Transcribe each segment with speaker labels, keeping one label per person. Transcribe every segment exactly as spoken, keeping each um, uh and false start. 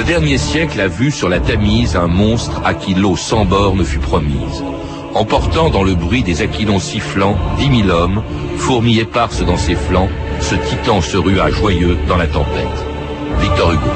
Speaker 1: dernier siècle a vu sur la Tamise un monstre à qui l'eau sans borne fut promise. Emportant dans le bruit des aquilons sifflants dix mille hommes, fourmis éparses dans ses flancs, ce titan se rua joyeux dans la tempête. Victor Hugo.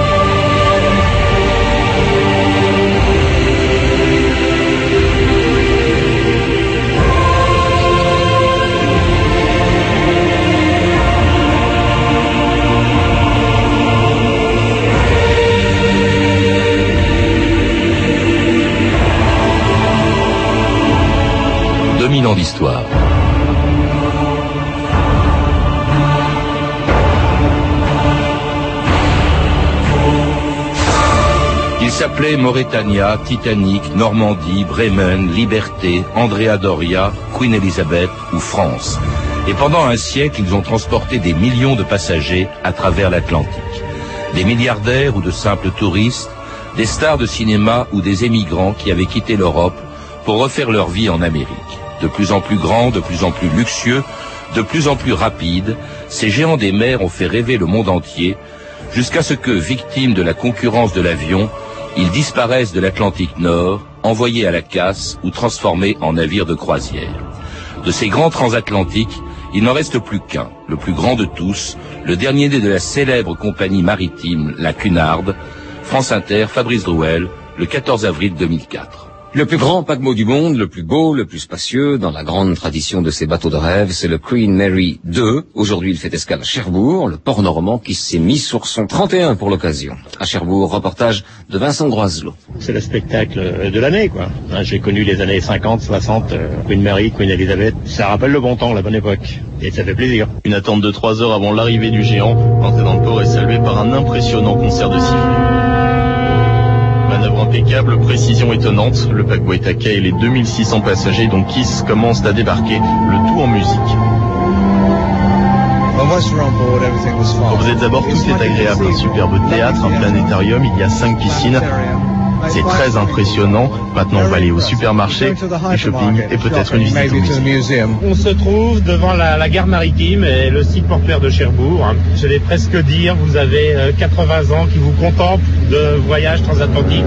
Speaker 1: deux mille ans d'histoire. Il s'appelait Mauretania, Titanic, Normandie, Bremen, Liberté, Andrea Doria, Queen Elizabeth ou France. Et pendant un siècle, ils ont transporté des millions de passagers à travers l'Atlantique. Des milliardaires ou de simples touristes, des stars de cinéma ou des émigrants qui avaient quitté l'Europe pour refaire leur vie en Amérique. De plus en plus grands, de plus en plus luxueux, de plus en plus rapides, ces géants des mers ont fait rêver le monde entier, jusqu'à ce que, victimes de la concurrence de l'avion, ils disparaissent de l'Atlantique Nord, envoyés à la casse ou transformés en navires de croisière. De ces grands transatlantiques, il n'en reste plus qu'un, le plus grand de tous, le dernier né de la célèbre compagnie maritime, la Cunard. France Inter, Fabrice Drouel, le quatorze avril deux mille quatre.
Speaker 2: Le plus grand paquebot du monde, le plus beau, le plus spacieux, dans la grande tradition de ces bateaux de rêve, c'est le Queen Mary deux. Aujourd'hui, il fait escale à Cherbourg, le port normand qui s'est mis sur son trente et un pour l'occasion. À Cherbourg, reportage de Vincent Groiselot.
Speaker 3: C'est le spectacle de l'année, quoi. J'ai connu les années cinquante, soixante, Queen Mary, Queen Elizabeth. Ça rappelle le bon temps, la bonne époque. Et ça fait plaisir.
Speaker 4: Une attente de trois heures avant l'arrivée du géant. L'entrée dans le port est saluée par un impressionnant concert de sifflets. Manœuvre impeccable, précision étonnante, le paquebot est à quai et les deux mille six cents passagers dont Kiss commencent à débarquer, le tout en musique. Quand vous êtes à bord, tout est agréable, un superbe théâtre, un planétarium, il y a cinq piscines. C'est très impressionnant. Maintenant, on va aller au supermarché, du shopping et peut-être une visite au musée.
Speaker 3: On se trouve devant la, la gare maritime et le site portuaire de Cherbourg. Je vais presque dire, vous avez quatre-vingts ans qui vous contemplent de voyage transatlantique.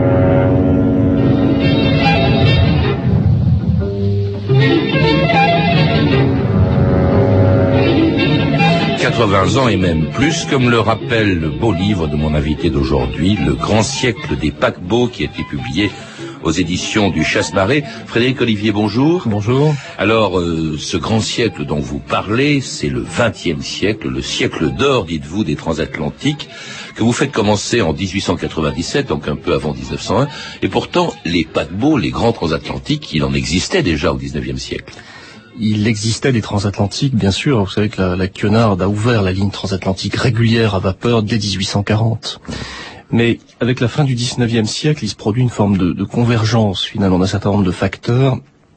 Speaker 1: quatre-vingts ans et même plus, comme le rappelle le beau livre de mon invité d'aujourd'hui, Le grand siècle des paquebots, qui a été publié aux éditions du Chasse-Marée. Frédéric Olivier, bonjour.
Speaker 5: Bonjour.
Speaker 1: Alors, euh, ce grand siècle dont vous parlez, c'est le vingtième siècle, le siècle d'or, dites-vous, des transatlantiques, que vous faites commencer en dix-huit cent quatre-vingt-dix-sept, donc un peu avant dix-neuf cent un, et pourtant, les paquebots, les grands transatlantiques, il en existait déjà au dix-neuvième siècle.
Speaker 5: Il existait des transatlantiques, bien sûr. Vous savez que la, la Cunard a ouvert la ligne transatlantique régulière à vapeur dès dix-huit cent quarante. Mais avec la fin du dix-neuvième siècle, il se produit une forme de, de convergence, finalement, d'un certain nombre de facteurs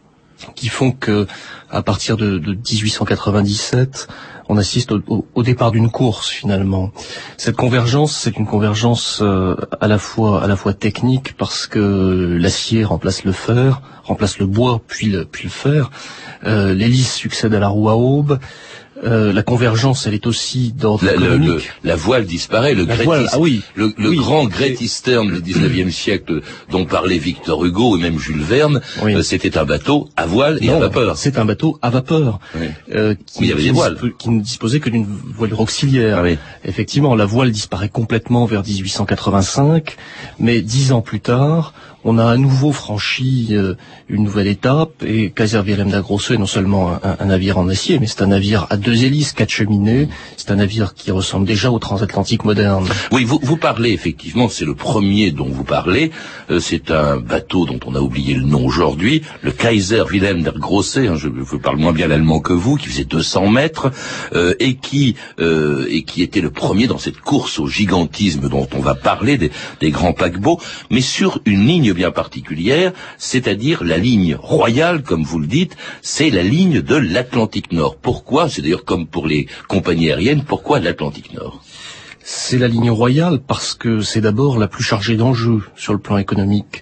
Speaker 5: qui font que, à partir de, de dix-huit cent quatre-vingt-dix-sept, on assiste au, au, au départ d'une course, finalement. Cette convergence, c'est une convergence euh, à la fois à la fois technique, parce que l'acier remplace le fer, remplace le bois, puis le, puis le fer. Euh, l'hélice succède à la roue à aube. Euh, la convergence, elle est aussi d'ordre économique.
Speaker 1: Le, le, la voile disparaît, le,
Speaker 5: la
Speaker 1: Great
Speaker 5: voile,
Speaker 1: East,
Speaker 5: ah oui,
Speaker 1: le, le
Speaker 5: oui,
Speaker 1: grand Great Eastern du dix-neuvième siècle dont parlait Victor Hugo et même Jules Verne, oui. euh, c'était un bateau à voile et
Speaker 5: non,
Speaker 1: à vapeur.
Speaker 5: C'est un bateau à vapeur,
Speaker 1: oui.
Speaker 5: euh, qui,
Speaker 1: oui, il y avait
Speaker 5: qui,
Speaker 1: des voiles.
Speaker 5: qui ne disposait que d'une voilure auxiliaire.
Speaker 1: Ah oui.
Speaker 5: Effectivement, la voile disparaît complètement vers dix-huit cent quatre-vingt-cinq, mais dix ans plus tard, on a à nouveau franchi euh, une nouvelle étape, et Kaiser Wilhelm der Grosse est non seulement un, un navire en acier, mais c'est un navire à deux hélices, quatre cheminées, c'est un navire qui ressemble déjà au transatlantique moderne.
Speaker 1: Oui, vous, vous parlez effectivement, c'est le premier dont vous parlez, euh, c'est un bateau dont on a oublié le nom aujourd'hui, le Kaiser Wilhelm der Grosse, hein, je, je parle moins bien l'allemand que vous, qui faisait deux cents mètres, euh, et qui euh, et qui était le premier dans cette course au gigantisme dont on va parler, des, des grands paquebots, mais sur une ligne bien particulière, c'est-à-dire la ligne royale, comme vous le dites, c'est la ligne de l'Atlantique Nord. Pourquoi? C'est d'ailleurs comme pour les compagnies aériennes, pourquoi l'Atlantique Nord?
Speaker 5: C'est la ligne royale parce que c'est d'abord la plus chargée d'enjeux sur le plan économique.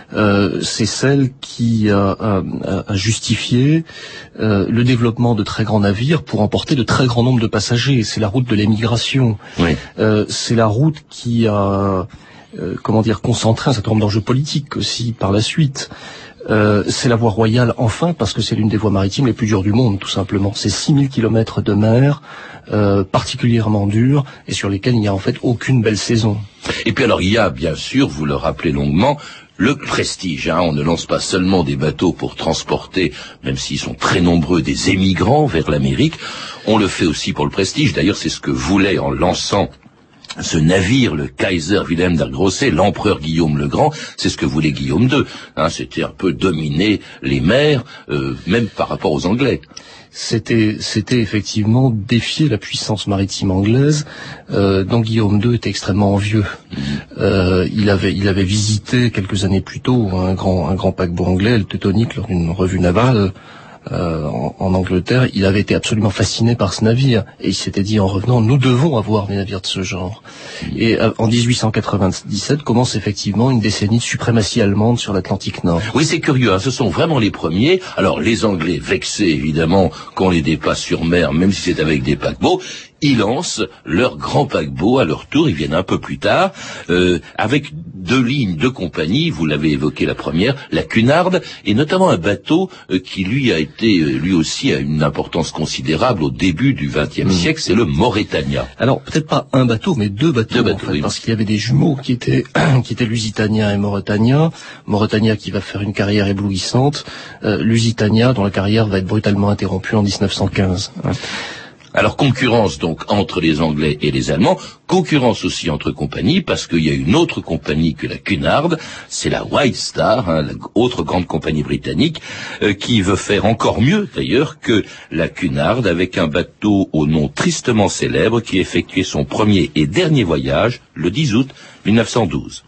Speaker 5: euh, c'est celle qui a, a, a justifié euh, le développement de très grands navires pour emporter de très grands nombres de passagers. C'est la route de l'émigration. Oui. Euh, c'est la route qui a, euh, comment dire, concentré un certain nombre d'enjeux politiques aussi par la suite. Euh, c'est la voie royale, enfin, parce que c'est l'une des voies maritimes les plus dures du monde, tout simplement. C'est six mille kilomètres de mer, euh, particulièrement durs, et sur lesquels il n'y a en fait aucune belle saison.
Speaker 1: Et puis alors, il y a, bien sûr, vous le rappelez longuement, le prestige. Hein. On ne lance pas seulement des bateaux pour transporter, même s'ils sont très nombreux, des émigrants vers l'Amérique. On le fait aussi pour le prestige. D'ailleurs, c'est ce que voulait, en lançant ce navire, le Kaiser Wilhelm der Grosse, l'empereur Guillaume le Grand, c'est ce que voulait Guillaume deux. Hein, c'était un peu dominer les mers, euh, même par rapport aux Anglais.
Speaker 5: C'était, c'était effectivement défier la puissance maritime anglaise, euh, dont Guillaume deux était extrêmement envieux. Mmh. Euh, il avait, il avait visité quelques années plus tôt un grand, un grand paquebot anglais, le Teutonic, lors d'une revue navale. Euh, en, en Angleterre, il avait été absolument fasciné par ce navire et il s'était dit en revenant, nous devons avoir des navires de ce genre. Et euh, en dix-huit cent quatre-vingt-dix-sept commence effectivement une décennie de suprématie allemande sur l'Atlantique Nord.
Speaker 1: Oui, c'est curieux, hein, ce sont vraiment les premiers. Alors les Anglais, vexés évidemment qu'on les dépasse sur mer, même si c'est avec des paquebots, ils lancent leur grand paquebot à leur tour, ils viennent un peu plus tard, euh, avec deux lignes, deux compagnies, vous l'avez évoqué la première, la Cunard, et notamment un bateau euh, qui lui a été, euh, lui aussi a une importance considérable au début du vingtième mmh. siècle, c'est le Mauretania.
Speaker 5: Alors peut-être pas un bateau, mais deux bateaux, deux bateaux en fait, oui. Parce qu'il y avait des jumeaux qui étaient, qui étaient Lusitania et Mauretania. Mauretania qui va faire une carrière éblouissante, euh, Lusitania dont la carrière va être brutalement interrompue en dix-neuf cent quinze. Hein.
Speaker 1: Alors concurrence donc entre les Anglais et les Allemands, concurrence aussi entre compagnies, parce qu'il y a une autre compagnie que la Cunard, c'est la White Star, hein, l'autre grande compagnie britannique, euh, qui veut faire encore mieux d'ailleurs que la Cunard, avec un bateau au nom tristement célèbre qui effectuait son premier et dernier voyage le dix août mille neuf cent douze.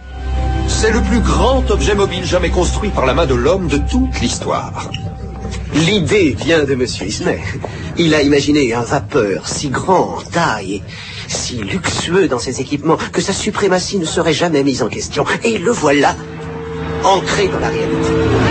Speaker 6: C'est le plus grand objet mobile jamais construit par la main de l'homme de toute l'histoire.
Speaker 7: L'idée vient de Monsieur Ismay. Il a imaginé un vapeur si grand en taille et si luxueux dans ses équipements que sa suprématie ne serait jamais mise en question. Et le voilà, ancré dans la réalité.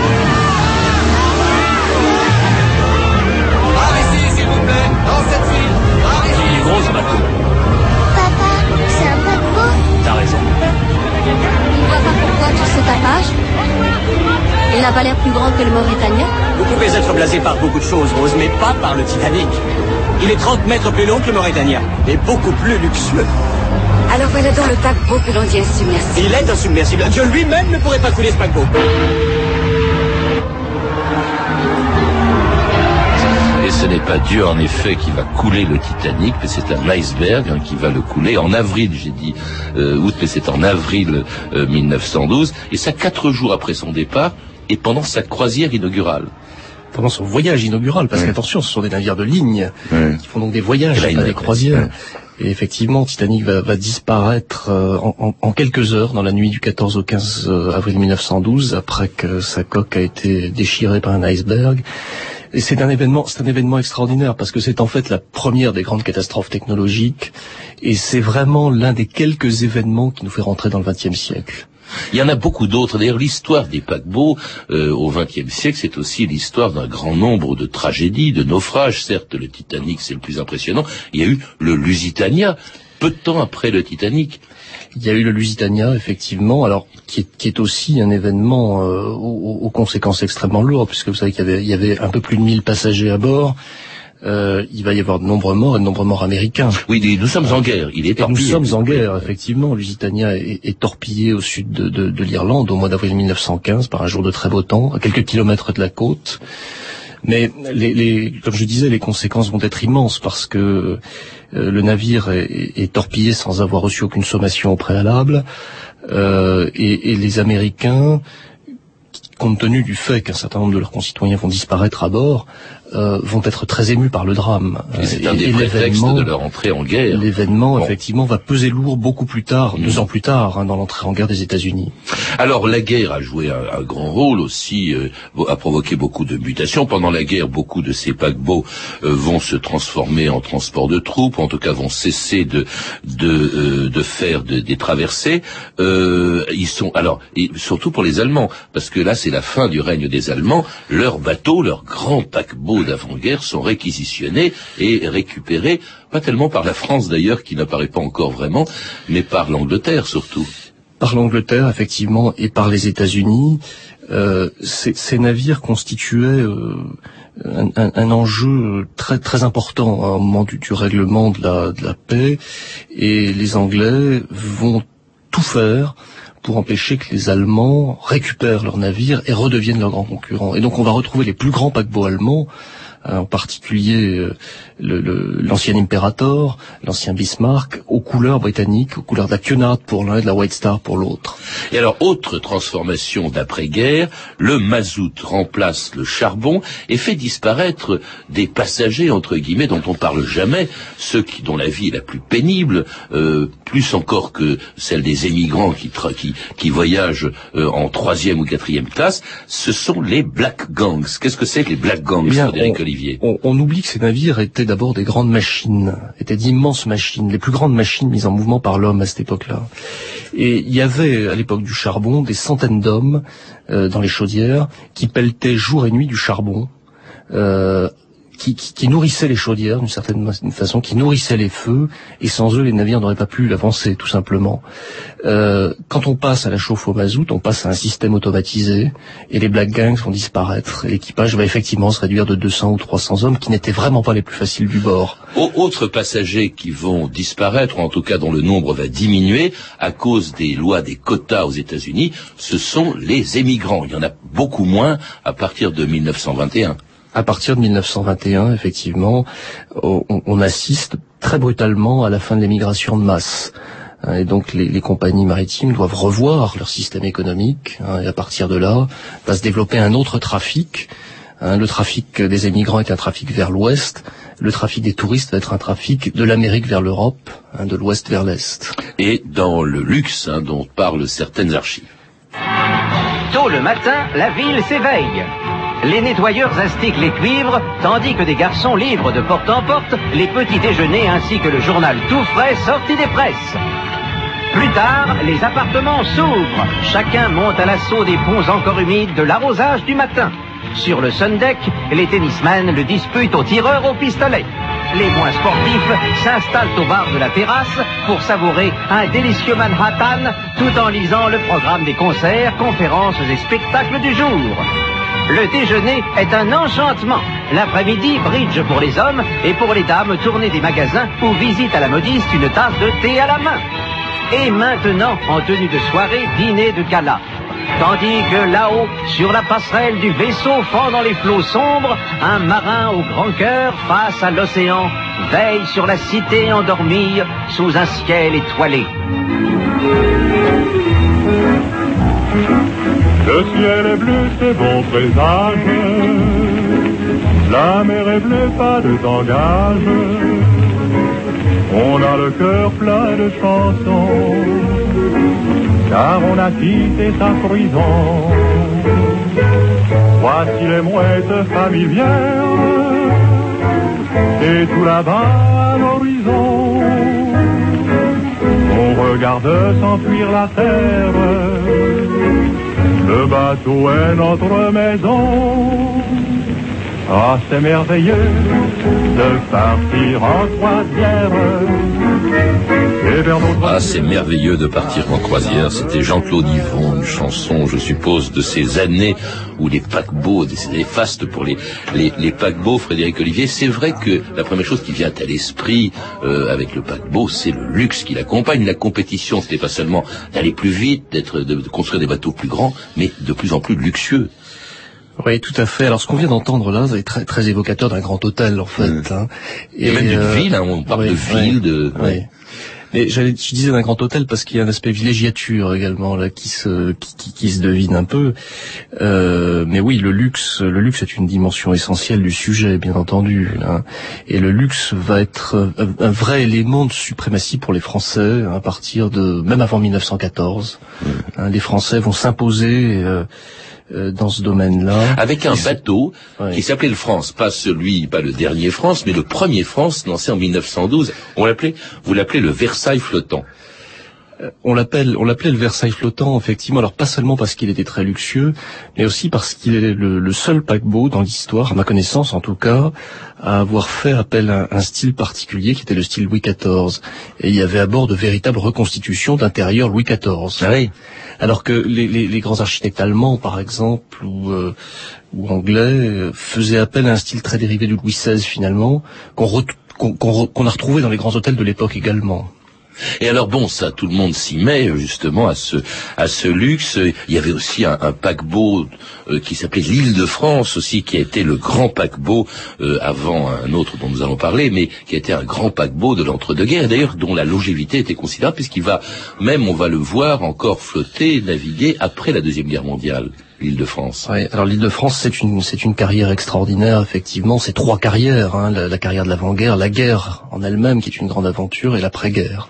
Speaker 6: Par ici, s'il vous plaît, dans cette ville. Par ici.
Speaker 8: Il est gros ce bateau.
Speaker 9: Papa, c'est un paquebot.
Speaker 8: T'as raison.
Speaker 9: On voit pas pourquoi tout ce tapage. Il n'a pas l'air plus grand que le Mauretania.
Speaker 8: Vous pouvez être blasé par beaucoup de choses, Rose, mais pas par le Titanic. Il est trente mètres plus long que le Mauretania, et beaucoup plus luxueux.
Speaker 9: Alors voilà donc le paquebot que l'on dit insubmersible.
Speaker 8: Il est insubmersible. Dieu lui-même ne pourrait pas couler ce paquebot.
Speaker 1: Et ce n'est pas Dieu, en effet, qui va couler le Titanic, mais c'est un iceberg hein, qui va le couler en avril, j'ai dit euh, août, mais c'est en avril euh, mille neuf cent douze, et ça quatre jours après son départ, et pendant sa croisière inaugurale.
Speaker 5: Pendant son voyage inaugural, parce oui. qu'attention, ce sont des navires de ligne, oui. qui font donc des voyages,
Speaker 1: pas
Speaker 5: des croisières. Oui. Et effectivement, Titanic va, va disparaître euh, en, en, en quelques heures, dans la nuit du quatorze au quinze avril mille neuf cent douze, après que sa coque a été déchirée par un iceberg. Et c'est un événement, c'est un événement extraordinaire, parce que c'est en fait la première des grandes catastrophes technologiques, et c'est vraiment l'un des quelques événements qui nous fait rentrer dans le vingtième siècle.
Speaker 1: Il y en a beaucoup d'autres. D'ailleurs, l'histoire des paquebots euh, au vingtième siècle, c'est aussi l'histoire d'un grand nombre de tragédies, de naufrages. Certes, le Titanic, c'est le plus impressionnant. Il y a eu le Lusitania, peu de temps après le Titanic.
Speaker 5: Il y a eu le Lusitania, effectivement, alors qui est, qui est aussi un événement euh, aux, aux conséquences extrêmement lourdes, puisque vous savez qu'il y avait, il y avait un peu plus de mille passagers à bord. Euh, il va y avoir de nombreux morts et de nombreux morts américains.
Speaker 1: Oui, nous sommes en guerre. Il est torpillé.
Speaker 5: Nous sommes en guerre, effectivement. Lusitania est, est torpillé au sud de, de, de l'Irlande au mois d'avril mille neuf cent quinze par un jour de très beau temps, à quelques kilomètres de la côte. Mais les, les, comme je disais, les conséquences vont être immenses parce que euh, le navire est, est torpillé sans avoir reçu aucune sommation au préalable, euh, et, et les Américains, compte tenu du fait qu'un certain nombre de leurs concitoyens vont disparaître à bord, euh, vont être très émus par le drame.
Speaker 1: Et c'est un des prétextes de leur entrée en guerre.
Speaker 5: L'événement,
Speaker 1: bon.
Speaker 5: effectivement, va peser lourd beaucoup plus tard, mmh. deux ans plus tard, hein, dans l'entrée en guerre des États-Unis.
Speaker 1: Alors, la guerre a joué un, un grand rôle aussi, euh, a provoqué beaucoup de mutations. Pendant la guerre, beaucoup de ces paquebots euh, vont se transformer en transport de troupes, en tout cas vont cesser de de, euh, de faire de, des traversées. Euh, ils sont alors, et surtout pour les Allemands, parce que là, c'est la fin du règne des Allemands. Leurs bateaux, leurs grands paquebots d'avant-guerre sont réquisitionnés et récupérés, pas tellement par la France d'ailleurs, qui n'apparaît pas encore vraiment, mais par l'Angleterre surtout.
Speaker 5: Par l'Angleterre, effectivement, et par les États-Unis. Euh, ces, ces navires constituaient euh, un, un, un enjeu très très important hein, au moment du, du règlement de la, de la paix, et les Anglais vont tout faire pour empêcher que les Allemands récupèrent leurs navires et redeviennent leurs grands concurrents. Et donc on va retrouver les plus grands paquebots allemands, en particulier euh, le, le, l'ancien Imperator, l'ancien Bismarck, aux couleurs britanniques, aux couleurs de la Cunard pour l'un et de la White Star pour l'autre.
Speaker 1: Et alors, autre transformation d'après-guerre, le mazout remplace le charbon et fait disparaître des passagers, entre guillemets, dont on parle jamais, ceux qui, dont la vie est la plus pénible, euh, plus encore que celle des émigrants qui, tra- qui, qui voyagent euh, en troisième ou quatrième classe, ce sont les Black Gangs. Qu'est-ce que c'est que les Black Gangs,
Speaker 5: Bien,
Speaker 1: Frédéric
Speaker 5: on...
Speaker 1: Olivier?
Speaker 5: On, on oublie que ces navires étaient d'abord des grandes machines, étaient d'immenses machines, les plus grandes machines mises en mouvement par l'homme à cette époque-là. Et il y avait, à l'époque du charbon, des centaines d'hommes euh, dans les chaudières qui pelletaient jour et nuit du charbon, euh, qui, qui, qui nourrissaient les chaudières d'une certaine façon, qui nourrissaient les feux, et sans eux, les navires n'auraient pas pu avancer, tout simplement. Euh, quand on passe à la chauffe au mazout, on passe à un système automatisé, et les Black Gangs vont disparaître. Et l'équipage va effectivement se réduire de deux cents ou trois cents hommes, qui n'étaient vraiment pas les plus faciles du bord.
Speaker 1: Autres passagers qui vont disparaître, ou en tout cas dont le nombre va diminuer, à cause des lois des quotas aux États-Unis, ce sont les émigrants. Il y en a beaucoup moins à partir de mille neuf cent vingt et un.
Speaker 5: À partir de mille neuf cent vingt et un, effectivement, on, on assiste très brutalement à la fin de l'émigration de masse. Et donc les, les compagnies maritimes doivent revoir leur système économique, hein, et à partir de là, va se développer un autre trafic. Hein, le trafic des émigrants est un trafic vers l'ouest, le trafic des touristes va être un trafic de l'Amérique vers l'Europe, hein, de l'ouest vers l'est.
Speaker 1: Et dans le luxe, hein, dont parlent certaines archives.
Speaker 10: Tôt le matin, la ville s'éveille. Les nettoyeurs astiquent les cuivres, tandis que des garçons livrent de porte en porte les petits déjeuners ainsi que le journal tout frais sorti des presses. Plus tard, les appartements s'ouvrent. Chacun monte à l'assaut des ponts encore humides de l'arrosage du matin. Sur le sundeck, les tennismen le disputent aux tireurs au pistolet. Les moins sportifs s'installent au bar de la terrasse pour savourer un délicieux Manhattan tout en lisant le programme des concerts, conférences et spectacles du jour. Le déjeuner est un enchantement. L'après-midi, bridge pour les hommes et pour les dames, tournée des magasins ou visite à la modiste une tasse de thé à la main. Et maintenant, en tenue de soirée, dîner de gala. Tandis que là-haut, sur la passerelle du vaisseau fendant les flots sombres, un marin au grand cœur, face à l'océan, veille sur la cité endormie sous un ciel étoilé.
Speaker 11: Le ciel est bleu, c'est bon présage. La mer est bleue, pas de tangage. On a le cœur plein de chansons, car on a quitté sa prison. Voici les mouettes familières, et tout là-bas à l'horizon, on regarde s'enfuir la terre. Le bateau est notre maison. Ah, c'est merveilleux de partir en croisière.
Speaker 1: Ah, c'est merveilleux de partir en croisière. C'était Jean-Claude Yvon, une chanson, je suppose, de ces années où les paquebots, des fastes pour les, les, les paquebots, Frédéric Olivier. C'est vrai que la première chose qui vient à l'esprit euh, avec le paquebot, c'est le luxe qui l'accompagne. La compétition, c'était pas seulement d'aller plus vite, d'être, de, de construire des bateaux plus grands, mais de plus en plus luxueux.
Speaker 5: Oui, tout à fait. Alors, ce qu'on vient d'entendre là, c'est très, très évocateur d'un grand hôtel, en fait. Mmh. Hein.
Speaker 1: Et, Et même d'une euh, ville, hein, on parle oui, de ville, oui, de...
Speaker 5: Oui. Mais je disais d'un grand hôtel parce qu'il y a un aspect villégiature également là qui se qui, qui, qui se devine un peu. Euh, mais oui, le luxe, le luxe est une dimension essentielle du sujet, bien entendu. Hein. Et le luxe va être un, un vrai élément de suprématie pour les Français hein, à partir de même avant mille neuf cent quatorze. Mmh. Hein, les Français vont s'imposer. Euh, dans ce domaine-là.
Speaker 1: Avec un bateau
Speaker 5: ouais.
Speaker 1: qui s'appelait le France, pas celui, pas le dernier France, mais le premier France, lancé en mille neuf cent douze. On l'appelait, vous l'appelez le Versailles flottant.
Speaker 5: Euh, on l'appelle, on l'appelait le Versailles flottant, effectivement. Alors pas seulement parce qu'il était très luxueux, mais aussi parce qu'il est le, le seul paquebot dans l'histoire, à ma connaissance en tout cas, à avoir fait appel à un style particulier qui était le style Louis quatorze. Et il y avait à bord de véritables reconstitutions d'intérieur Louis quatorze.
Speaker 1: Ah oui.
Speaker 5: Alors que les, les, les grands architectes allemands, par exemple, ou, euh, ou anglais, euh, faisaient appel à un style très dérivé du Louis seize, finalement, qu'on, re, qu'on, qu'on, qu'on a retrouvé dans les grands hôtels de l'époque également.
Speaker 1: Et alors bon, ça, tout le monde s'y met justement à ce à ce luxe. Il y avait aussi un, un paquebot euh, qui s'appelait l'Île de France aussi, qui a été le grand paquebot euh, avant un autre dont nous allons parler, mais qui a été un grand paquebot de l'entre-deux-guerres, d'ailleurs dont la longévité était considérable, puisqu'il va même, on va le voir encore flotter, naviguer après la Deuxième Guerre mondiale. L'Île de France.
Speaker 5: Oui, alors l'Île de France, c'est une c'est une carrière extraordinaire, effectivement. C'est trois carrières, hein, la, la carrière de l'avant-guerre, la guerre en elle-même, qui est une grande aventure, et l'après-guerre.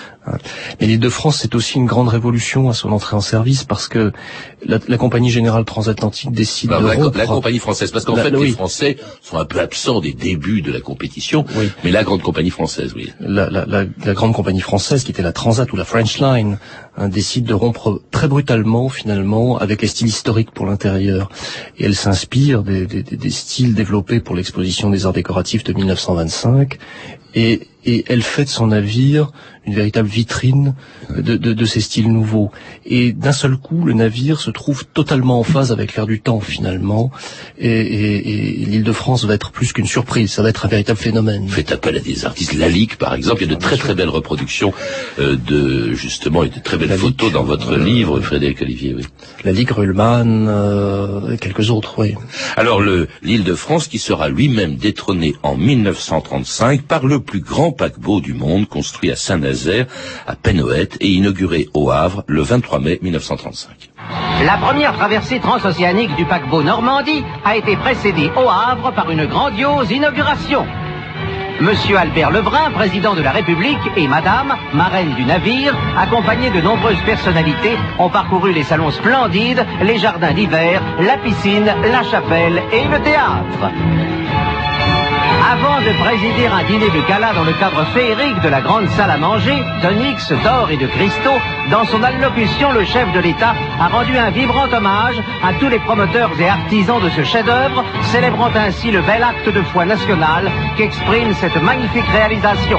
Speaker 5: Mais l'Île de France, c'est aussi une grande révolution à son entrée en service parce que la, la compagnie générale transatlantique décide
Speaker 1: bah,
Speaker 5: de
Speaker 1: la,
Speaker 5: rompre...
Speaker 1: la compagnie française, parce qu'en
Speaker 5: la,
Speaker 1: fait,
Speaker 5: oui.
Speaker 1: les Français sont un peu absents des débuts de la compétition,
Speaker 5: oui.
Speaker 1: mais la grande compagnie française, oui.
Speaker 5: La, la, la, la grande compagnie française, qui était la Transat ou la French Line, hein, décide de rompre très brutalement, finalement, avec les styles historiques pour l'intérieur. Et elle s'inspire des, des, des styles développés pour l'exposition des arts décoratifs de mille neuf cent vingt-cinq, et, et elle fait de son navire une véritable vitrine de, de, de ces styles nouveaux. Et d'un seul coup, le navire se trouve totalement en phase avec l'air du temps, finalement. Et, et, et l'Île de France va être plus qu'une surprise, ça va être un véritable phénomène.
Speaker 1: Faites appel à des artistes. Lalique, par exemple, il y a de très très belles reproductions euh, de, justement, et de très belles Lalique, photos dans votre euh, livre, Frédéric Olivier. Oui.
Speaker 5: Lalique, Ruhlmann, euh, et quelques autres, oui.
Speaker 1: Alors, le, l'Île de France, qui sera lui-même détrôné en mille neuf cent trente-cinq par le plus grand paquebot du monde, construit à Saint-Nazaire, à Penhoët, et inauguré au Havre le vingt-trois mai mille neuf cent trente-cinq.
Speaker 10: La première traversée transocéanique du paquebot Normandie a été précédée au Havre par une grandiose inauguration. Monsieur Albert Lebrun, président de la République, et Madame, marraine du navire, accompagnés de nombreuses personnalités, ont parcouru les salons splendides, les jardins d'hiver, la piscine, la chapelle et le théâtre. Avant de présider un dîner de gala dans le cadre féerique de la grande salle à manger, d'onyx, d'or et de cristaux, dans son allocution, le chef de l'État a rendu un vibrant hommage à tous les promoteurs et artisans de ce chef-d'œuvre, célébrant ainsi le bel acte de foi national qu'exprime cette magnifique réalisation.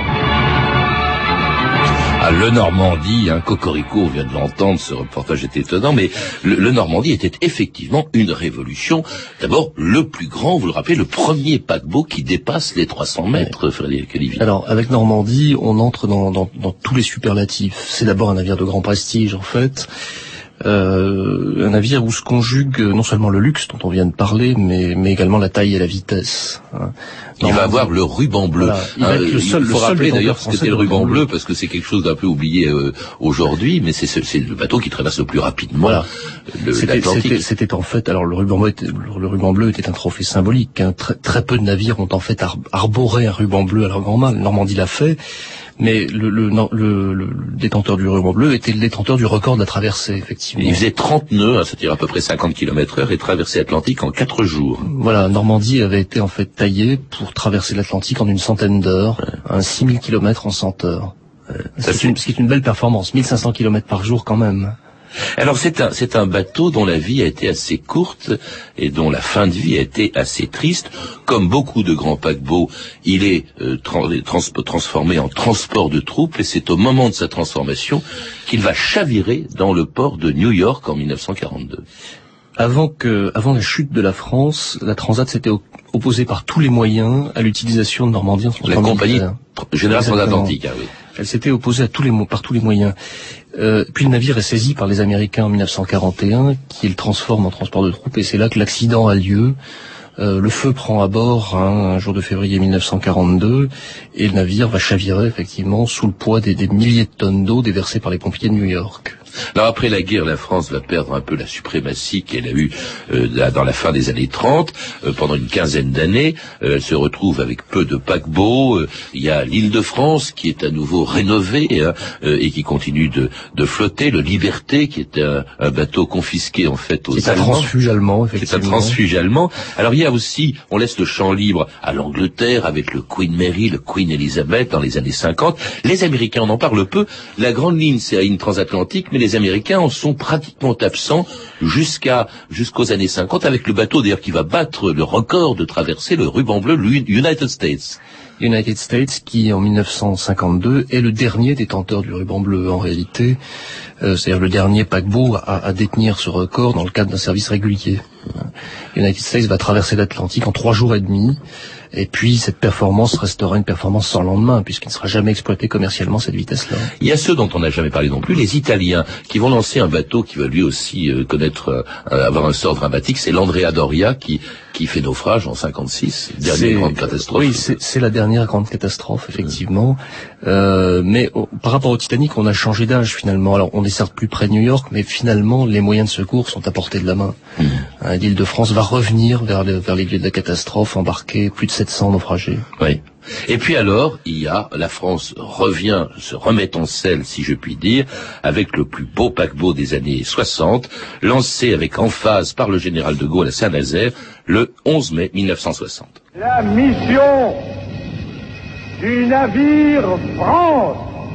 Speaker 1: Ah, le Normandie, hein, Cocorico, on vient de l'entendre, ce reportage était étonnant, mais le, le Normandie était effectivement une révolution. D'abord, le plus grand, vous le rappelez, le premier paquebot qui dépasse les trois cents mètres, ouais. Frédéric Olivier.
Speaker 5: Alors, avec Normandie, on entre dans, dans, dans tous les superlatifs. C'est d'abord un navire de grand prestige, en fait. Euh, un navire où se conjugue non seulement le luxe dont on vient de parler, mais, mais également la taille et la vitesse. Hein.
Speaker 1: Il va avoir le ruban bleu.
Speaker 5: Voilà, il, hein,
Speaker 1: le seul, il faut
Speaker 5: le
Speaker 1: rappeler d'ailleurs ce qu'était le ruban bleu, parce que c'est quelque chose d'un peu oublié euh, aujourd'hui, mais c'est, c'est le bateau qui traverse le plus rapidement voilà. le,
Speaker 5: c'était,
Speaker 1: l'Atlantique.
Speaker 5: C'était, c'était en fait, alors le ruban bleu était, le ruban bleu était un trophée symbolique. Hein. Très, très peu de navires ont en fait arboré un ruban bleu à leur grand mal. Normandie l'a fait. Mais le, le, le, le détenteur du ruban bleu était le détenteur du record de la traversée, effectivement.
Speaker 1: Il faisait trente nœuds, hein, c'est-à-dire à peu près cinquante kilomètres heure, et traversait l'Atlantique en quatre jours.
Speaker 5: Voilà, Normandie avait été en fait taillée pour traverser l'Atlantique en une centaine d'heures, ouais. un six mille kilomètres en cent heures. Ouais. C'est, c'est une, ce qui est une belle performance, mille cinq cents kilomètres par jour quand même.
Speaker 1: Alors c'est un, c'est un bateau dont la vie a été assez courte et dont la fin de vie a été assez triste. Comme beaucoup de grands paquebots, il est euh, trans, trans, transformé en transport de troupes, et c'est au moment de sa transformation qu'il va chavirer dans le port de New York en mille neuf cent quarante-deux.
Speaker 5: Avant que, avant la chute de la France, la Transat s'était opposée par tous les moyens à l'utilisation de Normandie en transport
Speaker 1: militaire. La
Speaker 5: militaire.
Speaker 1: compagnie générale transatlantique, ah oui.
Speaker 5: Elle s'était opposée à tous les, par tous les moyens. Euh, puis le navire est saisi par les Américains en mille neuf cent quarante et un, qui le transforme en transport de troupes, et c'est là que l'accident a lieu. Euh, le feu prend à bord hein, un jour de février mille neuf cent quarante-deux et le navire va chavirer effectivement sous le poids des, des milliers de tonnes d'eau déversées par les pompiers de New York.
Speaker 1: Alors après la guerre, la France va perdre un peu la suprématie qu'elle a eue euh, là, dans la fin des années trente. Euh, pendant une quinzaine d'années, euh, elle se retrouve avec peu de paquebots. Euh, il y a l'île de France qui est à nouveau rénovée hein, euh, et qui continue de, de flotter. Le Liberté qui est un, un bateau confisqué en fait aux
Speaker 5: Allemands. C'est un transfuge allemand, effectivement.
Speaker 1: C'est un transfuge allemand. Alors il y a aussi, on laisse le champ libre à l'Angleterre avec le Queen Mary, le Queen Elizabeth dans les années cinquante. Les Américains, on en parle peu. La grande ligne, c'est la ligne transatlantique, mais les Américains en sont pratiquement absents jusqu'à jusqu'aux années cinquante, avec le bateau d'ailleurs qui va battre le record de traverser le ruban bleu, l'United States.
Speaker 5: United States qui, en mille neuf cent cinquante-deux, est le dernier détenteur du ruban bleu en réalité. Euh, c'est-à-dire le dernier paquebot à, à détenir ce record dans le cadre d'un service régulier. United States va traverser l'Atlantique en trois jours et demi. Et puis, cette performance restera une performance sans lendemain, puisqu'il ne sera jamais exploité commercialement cette vitesse-là.
Speaker 1: Il y a ceux dont on n'a jamais parlé non plus, les Italiens, qui vont lancer un bateau qui va lui aussi euh, connaître, euh, avoir un sort dramatique. C'est l'Andrea Doria qui, qui fait naufrage en cinquante-six, dernière grande catastrophe.
Speaker 5: Oui, c'est, c'est la dernière grande catastrophe, effectivement. Euh, mais oh, par rapport au Titanic, on a changé d'âge, finalement. Alors, on est certes plus près de New York, mais finalement, les moyens de secours sont à portée de la main. Mmh. Hein, l'île de France va revenir vers, le, vers les lieux de la catastrophe, embarquer plus de sept cents naufragés.
Speaker 1: Oui. Et puis alors, il y a, la France revient, se remet en selle, si je puis dire, avec le plus beau paquebot des années soixante, lancé avec emphase par le général de Gaulle à Saint-Nazaire, le onze mai mille neuf cent soixante.
Speaker 11: La mission du navire France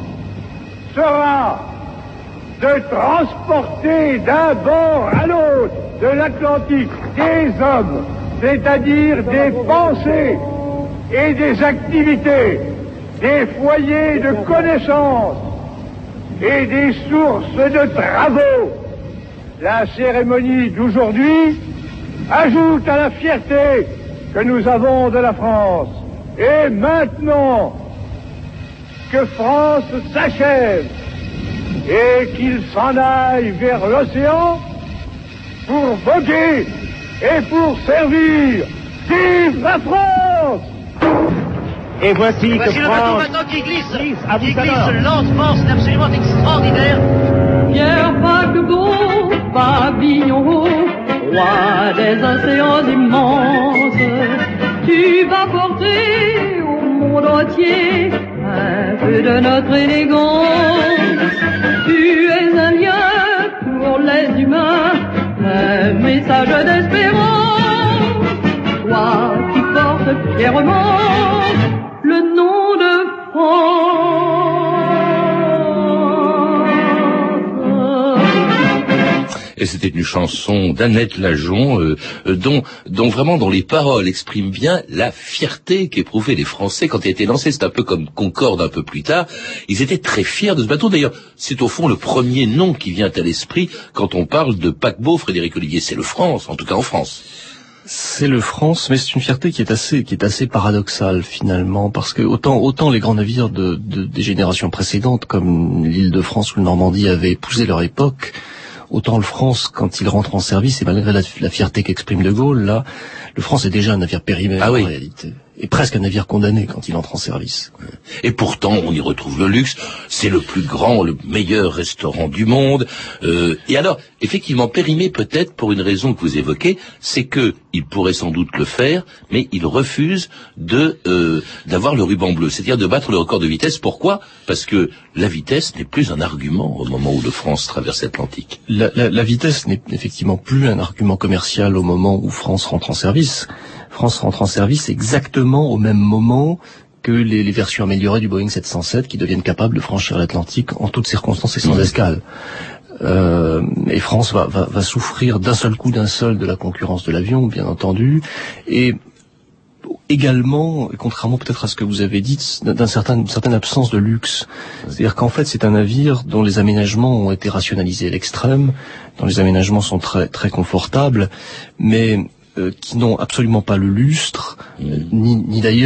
Speaker 11: sera de transporter d'un bord à l'autre de l'Atlantique des hommes, c'est-à-dire des pensées et des activités, des foyers de connaissances et des sources de travaux. La cérémonie d'aujourd'hui ajoute à la fierté que nous avons de la France. Et maintenant que France s'achève et qu'il s'en aille vers l'océan pour voguer et pour servir. Vive la France!
Speaker 12: Et voici,
Speaker 13: voici
Speaker 12: que
Speaker 13: le
Speaker 12: France...
Speaker 13: bateau maintenant qui glisse,
Speaker 12: glisse, à
Speaker 13: qui
Speaker 12: vous
Speaker 13: glisse lentement, c'est absolument extraordinaire.
Speaker 14: Pierre paquebot, pavillon haut, roi des océans immenses, tu vas porter au monde entier un peu de notre élégance. Tu es un lien pour les humains, un message d'espérance. Toi qui portes fièrement le nom de France.
Speaker 1: Et c'était une chanson d'Annette Lajon, euh, euh, dont, dont vraiment, dont les paroles expriment bien la fierté qu'éprouvaient les Français quand il a été lancé. C'est un peu comme Concorde un peu plus tard. Ils étaient très fiers de ce bateau. D'ailleurs, c'est au fond le premier nom qui vient à l'esprit quand on parle de paquebot, Frédéric Olivier. C'est le France, en tout cas en France.
Speaker 5: C'est le France, mais c'est une fierté qui est assez, qui est assez paradoxale finalement, parce que autant, autant les grands navires de, de, des générations précédentes, comme l'île de France ou le Normandie, avaient épousé leur époque, autant le France, quand il rentre en service, et malgré la, la fierté qu'exprime De Gaulle, là, le France est déjà un navire périmé
Speaker 1: ah
Speaker 5: en
Speaker 1: oui.
Speaker 5: réalité. Et presque un navire condamné quand il entre en service.
Speaker 1: Et pourtant, on y retrouve le luxe. C'est le plus grand, le meilleur restaurant du monde. Euh, et alors, effectivement, périmé peut-être pour une raison que vous évoquez, c'est que il pourrait sans doute le faire, mais il refuse de euh, d'avoir le ruban bleu, c'est-à-dire de battre le record de vitesse. Pourquoi ? Parce que la vitesse n'est plus un argument au moment où le France traverse l'Atlantique.
Speaker 5: La, la, la vitesse n'est effectivement plus un argument commercial au moment où France rentre en service. France rentre en service exactement au même moment que les, les versions améliorées du Boeing sept cent sept qui deviennent capables de franchir l'Atlantique en toutes circonstances et sans mmh. escale. Euh, et France va, va, va souffrir d'un seul coup, d'un seul de la concurrence de l'avion, bien entendu, et également, et contrairement peut-être à ce que vous avez dit, d'un certain, d'une certaine absence de luxe. C'est-à-dire qu'en fait, c'est un navire dont les aménagements ont été rationalisés à l'extrême, dont les aménagements sont très, très confortables, mais Euh, qui n'ont absolument pas le lustre, mmh. ni, ni d'ailleurs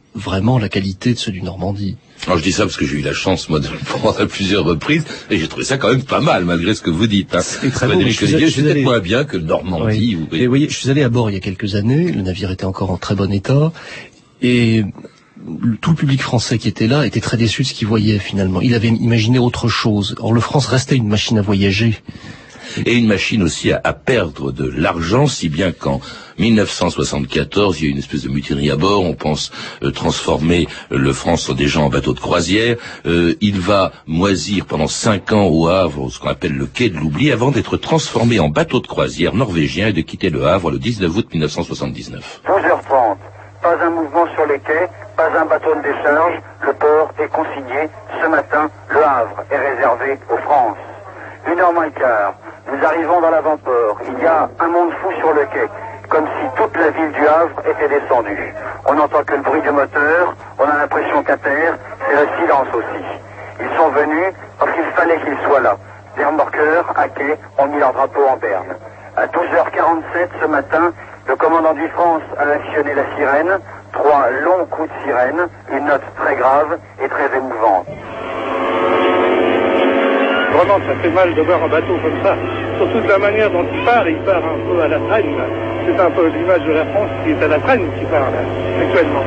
Speaker 5: vraiment la qualité de ceux du Normandie.
Speaker 1: Alors je dis ça parce que j'ai eu la chance, moi, de le prendre à plusieurs reprises, et j'ai trouvé ça quand même pas mal, malgré ce que vous dites. Hein.
Speaker 5: C'est très beau.
Speaker 1: Je suis peut-être moins bien que le Normandie.
Speaker 5: Oui.
Speaker 1: Ou...
Speaker 5: Et vous voyez, je suis allé à bord il y a quelques années, le navire était encore en très bon état, et tout le public français qui était là était très déçu de ce qu'il voyait finalement. Il avait imaginé autre chose. Or le France restait une machine à voyager.
Speaker 1: Et une machine aussi à, à perdre de l'argent, si bien qu'en mille neuf cent soixante-quatorze, il y a eu une espèce de mutinerie à bord, on pense euh, transformer euh, le France déjà en bateau de croisière. Euh, il va moisir pendant cinq ans au Havre, ce qu'on appelle le quai de l'oubli, avant d'être transformé en bateau de croisière norvégien et de quitter le Havre le dix-neuf août mille neuf cent soixante-dix-neuf.
Speaker 15: douze heures trente, pas un mouvement sur les quais, pas un bateau de décharge, le port est consigné. Ce matin, le Havre est réservé aux France. Une heure moins quart. Nous arrivons dans l'avant-port. Il y a un monde fou sur le quai, comme si toute la ville du Havre était descendue. On n'entend que le bruit du moteur, on a l'impression qu'à terre, c'est le silence aussi. Ils sont venus parce qu'il fallait qu'ils soient là. Les remorqueurs, à quai, ont mis leur drapeau en berne. À douze heures quarante-sept ce matin, le commandant du France a actionné la sirène. Trois longs coups de sirène, une note très grave et très émouvante.
Speaker 3: Vraiment, ça fait mal de voir un bateau comme ça. Surtout de la manière dont il part, il part un peu à la traîne. C'est un peu l'image de la France qui est à la traîne qui part là, actuellement.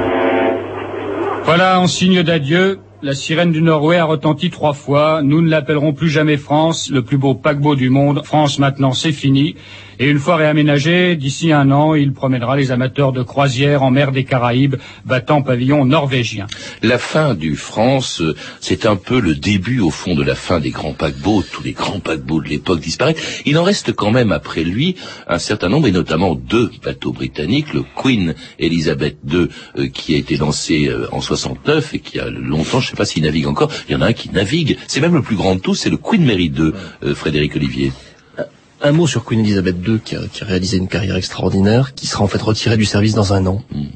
Speaker 16: Voilà, en signe d'adieu, la sirène du Nord-Ouest a retenti trois fois. Nous ne l'appellerons plus jamais France, le plus beau paquebot du monde. France, maintenant, c'est fini. Et une fois réaménagé, d'ici un an, il promènera les amateurs de croisière en mer des Caraïbes, battant pavillon norvégien.
Speaker 1: La fin du France, c'est un peu le début, au fond, de la fin des grands paquebots. Tous les grands paquebots de l'époque disparaissent. Il en reste quand même, après lui, un certain nombre, et notamment deux bateaux britanniques, le Queen Elizabeth deux, euh, qui a été lancé euh, en soixante-neuf, et qui a longtemps, je ne sais pas s'il navigue encore, il y en a un qui navigue. C'est même le plus grand de tous, c'est le Queen Mary deux, euh, Frédéric Olivier.
Speaker 5: Un mot sur Queen Elizabeth deux, qui a, qui a réalisé une carrière extraordinaire, qui sera en fait retiré du service dans un an. Mm.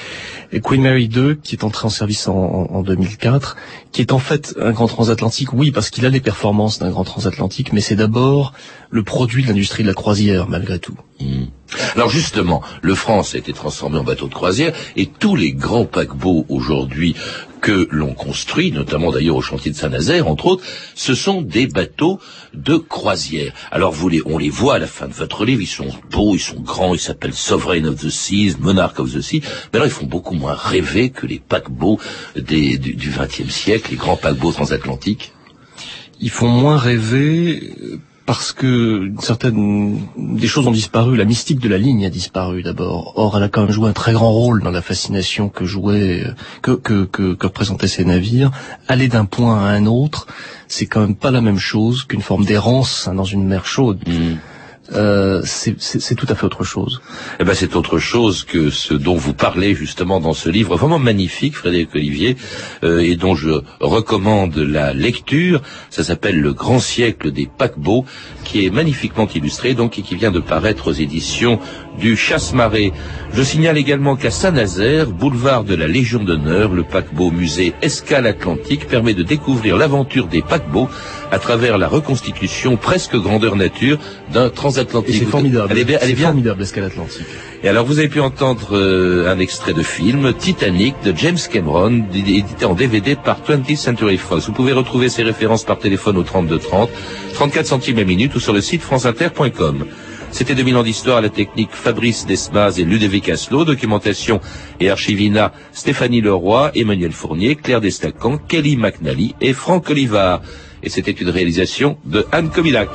Speaker 5: Et Queen Mary deux, qui est entré en service en, en, en deux mille quatre, qui est en fait un grand transatlantique, oui, parce qu'il a les performances d'un grand transatlantique, mais c'est d'abord le produit de l'industrie de la croisière, malgré tout.
Speaker 1: Mm. Alors justement, le France a été transformé en bateau de croisière, et tous les grands paquebots aujourd'hui que l'on construit, notamment d'ailleurs au chantier de Saint-Nazaire, entre autres, ce sont des bateaux de croisière. Alors vous les, on les voit à la fin de votre livre, ils sont beaux, ils sont grands, ils s'appellent Sovereign of the Seas, Monarch of the Sea, mais alors ils font beaucoup moins rêver que les paquebots des, du, du vingtième siècle, les grands paquebots transatlantiques.
Speaker 5: Ils font moins rêver parce que certaines des choses ont disparu. La mystique de la ligne a disparu d'abord. Or, elle a quand même joué un très grand rôle dans la fascination que jouait, que que que, que représentaient ces navires. Aller d'un point à un autre, c'est quand même pas la même chose qu'une forme d'errance hein, dans une mer chaude. Mmh. Euh, c'est, c'est, c'est tout à fait autre chose.
Speaker 1: Eh ben, c'est autre chose que ce dont vous parlez justement dans ce livre vraiment magnifique, Frédéric Olivier, euh, et dont je recommande la lecture. Ça s'appelle Le Grand Siècle des paquebots, qui est magnifiquement illustré, donc, et qui vient de paraître aux éditions du Chasse-Marée. Je signale également qu'à Saint-Nazaire, boulevard de la Légion d'honneur, le paquebot musée Escale Atlantique permet de découvrir l'aventure des paquebots à travers la reconstitution presque grandeur nature d'un transatlantique.
Speaker 5: Et c'est formidable.
Speaker 1: Elle est bien, elle
Speaker 5: c'est
Speaker 1: est bien.
Speaker 5: formidable, l'Escale Atlantique.
Speaker 1: Et alors, vous avez pu entendre euh, un extrait de film, Titanic, de James Cameron, édité en D V D par twentieth Century Fox. Vous pouvez retrouver ces références par téléphone au trente-deux trente, trente-quatre centimes la minute ou sur le site franceinter point com. C'était deux mille ans d'histoire à la technique Fabrice Desmas et Ludovic Asselot, documentation et archivina Stéphanie Leroy, Emmanuel Fournier, Claire Destacan, Kelly McNally et Franck Olivard. Et c'était une réalisation de Anne Kobilac.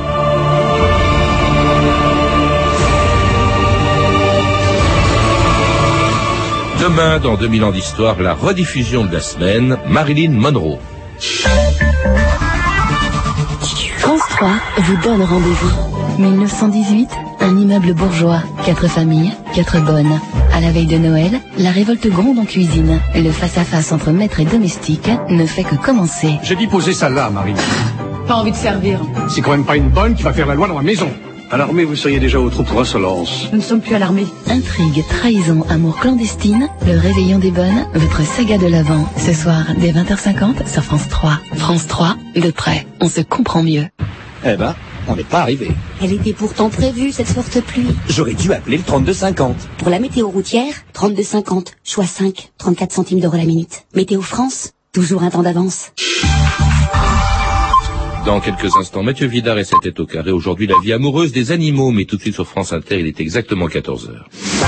Speaker 1: Demain, dans deux mille ans d'histoire, la rediffusion de la semaine, Marilyn Monroe.
Speaker 17: France trois vous donne rendez-vous. mille neuf cent dix-huit, un immeuble bourgeois, quatre familles, quatre bonnes. À la veille de Noël, la révolte gronde en cuisine. Le face-à-face entre maître et domestique ne fait que commencer.
Speaker 18: J'ai dit poser ça là, Marie.
Speaker 17: Pas envie de servir.
Speaker 18: C'est quand même pas une bonne qui va faire la loi dans ma maison. À l'armée, vous seriez déjà au trou pour insolence.
Speaker 17: Nous ne sommes plus à l'armée. Intrigue, trahison, amour clandestine, le réveillon des bonnes, votre saga de l'Avent. Ce soir, dès vingt heures cinquante sur France trois. France trois, de près, on se comprend mieux.
Speaker 19: Eh ben, on n'est pas arrivé.
Speaker 20: Elle était pourtant prévue, cette forte pluie.
Speaker 19: J'aurais dû appeler le trente-deux cinquante.
Speaker 20: Pour la météo routière, trente-deux cinquante, choix cinq, trente-quatre centimes d'euros la minute. Météo France, toujours un temps d'avance.
Speaker 1: Dans quelques instants, Mathieu Vidard et sa tête au carré. Aujourd'hui, la vie amoureuse des animaux. Mais tout de suite sur France Inter, il est exactement quatorze heures.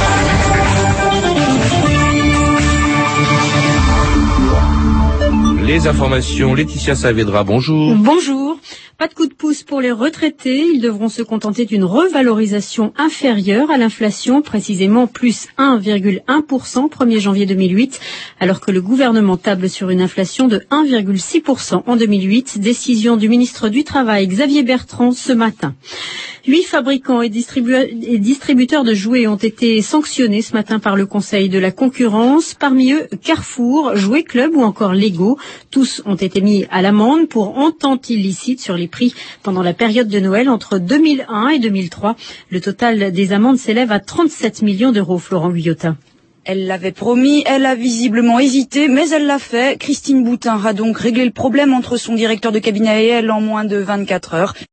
Speaker 1: Les informations, Laetitia Saavedra, bonjour.
Speaker 21: Bonjour. Pas de coup de pouce pour les retraités. Ils devront se contenter d'une revalorisation inférieure à l'inflation, précisément plus un virgule un pour cent premier janvier deux mille huit, alors que le gouvernement table sur une inflation de un virgule six pour cent en deux mille huit. Décision du ministre du Travail, Xavier Bertrand, ce matin. Huit fabricants et, distribu- et distributeurs de jouets ont été sanctionnés ce matin par le Conseil de la concurrence. Parmi eux, Carrefour, Jouet Club ou encore Lego. Tous ont été mis à l'amende pour entente illicite sur les prix pendant la période de Noël entre deux mille un et deux mille trois. Le total des amendes s'élève à trente-sept millions d'euros, Florent Guyotat.
Speaker 22: Elle l'avait promis, elle a visiblement hésité, mais elle l'a fait. Christine Boutin a donc réglé le problème entre son directeur de cabinet et elle en moins de vingt-quatre heures.